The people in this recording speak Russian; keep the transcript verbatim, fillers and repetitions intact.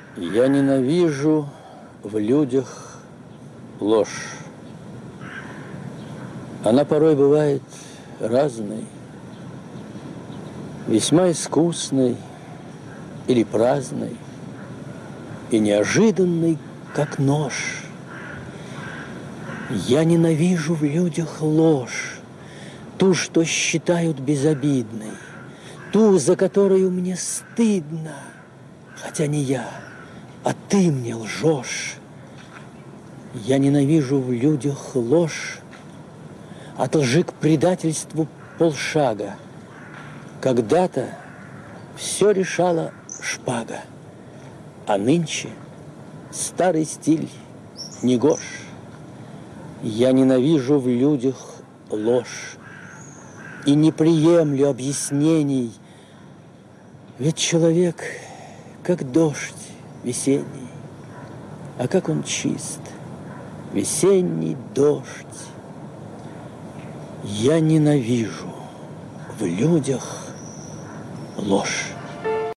Я ненавижу в людях ложь. Она порой бывает разной, весьма искусной или праздной, и неожиданной, как нож. Я ненавижу в людях ложь, ту, что считают безобидной, ту, за которую мне стыдно, хотя не я, а ты мне лжешь. Я ненавижу в людях ложь, от лжи к предательству полшага. Когда-то все решала шпага, а нынче старый стиль негож. Я ненавижу в людях ложь и не приемлю объяснений, ведь человек как дождь весенний, а как он чист, весенний дождь. Я ненавижу в людях ложь.